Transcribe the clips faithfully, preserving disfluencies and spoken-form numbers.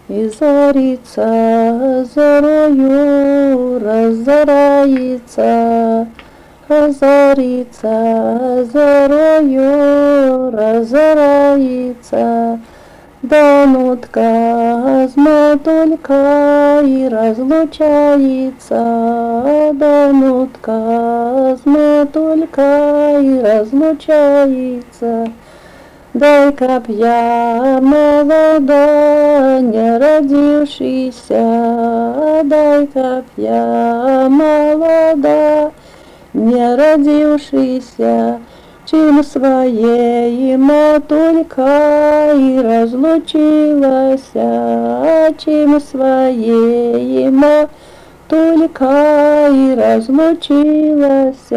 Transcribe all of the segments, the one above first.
И зарится зарою, разорается, разорится зарою, разорается. Да нутка с матулькой разлучается, да нутка с матулькой разлучается. Дай копья молода, не родившийся, дай копья молода, не родившийся, чем своей матулькой разлучилась, чем своей матулькой разлучилась.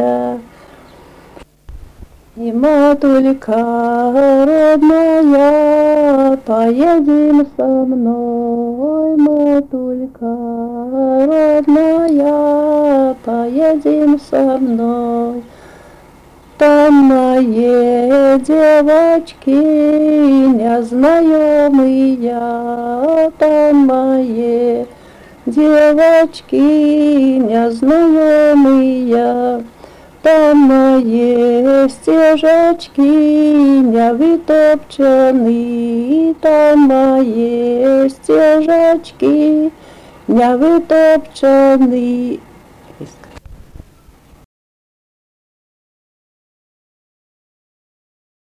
И матулька родная, поедем со мной, матулька родная, поедем со мной. Там мои девочки незнакомые, там мои девочки незнакомые. Там мои стежечки не вытопчены, там мои стежечки не вытопчены.